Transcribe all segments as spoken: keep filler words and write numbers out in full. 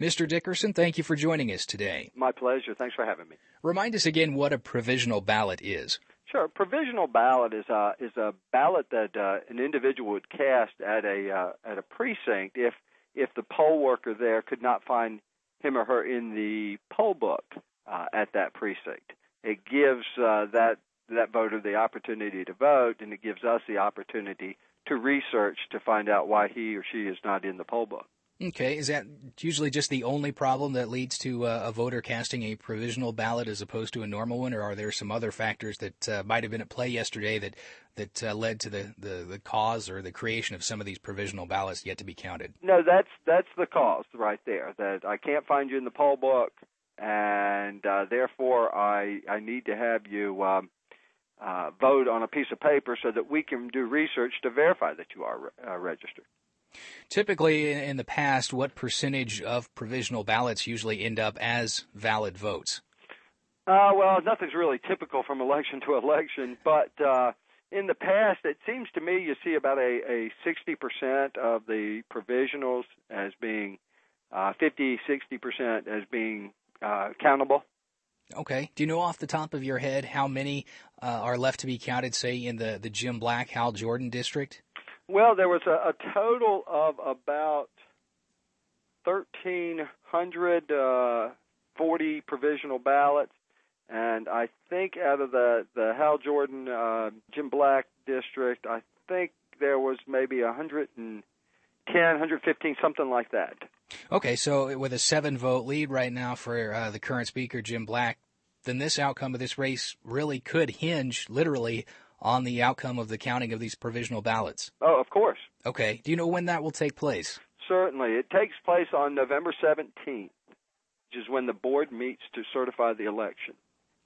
Mister Dickerson, thank you for joining us today. My pleasure. Thanks for having me. Remind us again what a provisional ballot is. Sure. A provisional ballot is a is a ballot that uh, an individual would cast at a uh, at a precinct if if the poll worker there could not find him or her in the poll book uh, at that precinct. It gives uh, that that voter the opportunity to vote, and it gives us the opportunity to research to find out why he or she is not in the poll book. Okay, is that usually just the only problem that leads to uh, a voter casting a provisional ballot as opposed to a normal one, or are there some other factors that uh, might have been at play yesterday that that uh, led to the, the, the cause or the creation of some of these provisional ballots yet to be counted? No, that's that's the cause right there, that I can't find you in the poll book, and uh, therefore I, I need to have you um, uh, vote on a piece of paper so that we can do research to verify that you are uh, registered. Typically, in the past, what percentage of provisional ballots usually end up as valid votes? Uh, well, nothing's really typical from election to election, but uh, in the past, it seems to me you see about a, a sixty percent of the provisionals as being uh, fifty, sixty percent as being uh, countable. Okay. Do you know off the top of your head how many uh, are left to be counted, say, in the, the Jim Black, Hal Jordan district? Well, there was a, a total of about one thousand three hundred forty provisional ballots, and I think out of the, the Hal Jordan, uh, Jim Black district, I think there was maybe one hundred ten, one hundred fifteen, something like that. Okay, so with a seven-vote lead right now for uh, the current speaker, Jim Black, then this outcome of this race really could hinge, literally, on the outcome of the counting of these provisional ballots. Oh, of course. Okay. Do you know when that will take place? Certainly. It takes place on November seventeenth, which is when the board meets to certify the election.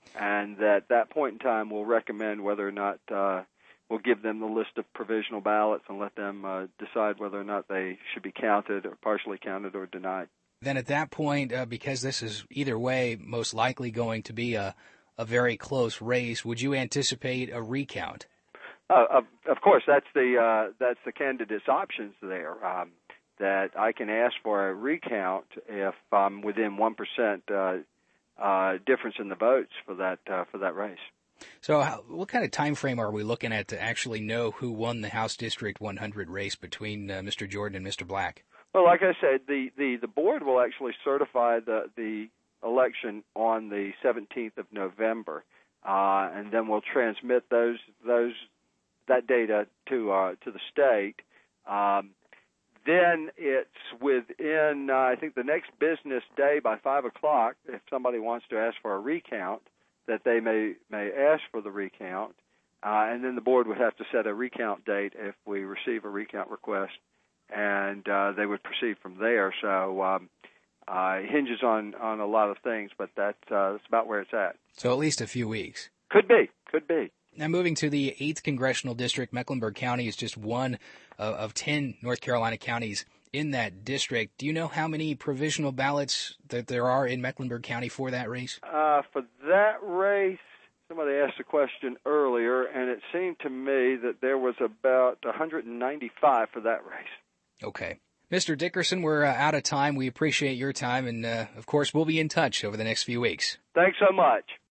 And at that point in time, we'll recommend whether or not uh, we'll give them the list of provisional ballots and let them uh, decide whether or not they should be counted or partially counted or denied. Then at that point, uh, because this is either way most likely going to be a a very close race, would you anticipate a recount? Uh, of, of course, that's the uh, that's the candidate's options there. Um, that I can ask for a recount if I'm within one percent uh, uh, difference in the votes for that uh, for that race. So, how, what kind of time frame are we looking at to actually know who won the House District one hundred race between uh, Mister Jordan and Mister Black? Well, like I said, the, the, the board will actually certify the the election on the seventeenth of November, uh, and then we'll transmit those those that data to uh, to the state. Um, then it's within uh, I think the next business day by five o'clock. If somebody wants to ask for a recount, that they may may ask for the recount, uh, and then the board would have to set a recount date if we receive a recount request, and uh, they would proceed from there. So. Um, Uh, it hinges on, on a lot of things, but that's, uh, that's about where it's at. So at least a few weeks. Could be, could be. Now moving to the eighth Congressional District, Mecklenburg County is just one of, of ten North Carolina counties in that district. Do you know how many provisional ballots that there are in Mecklenburg County for that race? Uh, for that race, somebody asked a question earlier, and it seemed to me that there was about one hundred ninety-five for that race. Okay. Mister Dickerson, we're uh, out of time. We appreciate your time, and, uh, of course, we'll be in touch over the next few weeks. Thanks so much.